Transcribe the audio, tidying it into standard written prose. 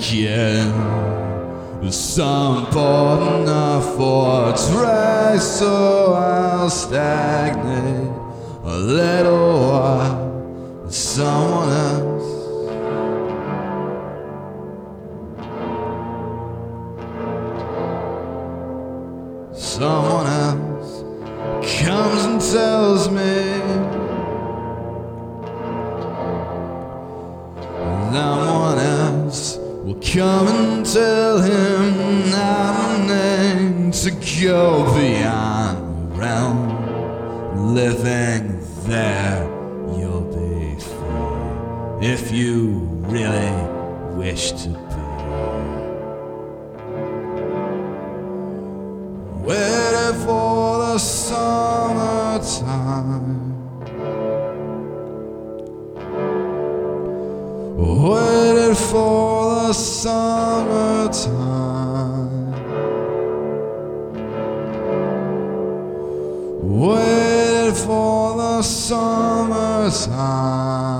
again. Some bought a fortress, so I'll stagnate a little while with someone else. Someone else comes and tells me someone else will come and tell him I'm named to go beyond the realm. Living there, you'll be free if you really wish to be. Waiting for the summertime, waiting for the summertime, waiting for the summertime.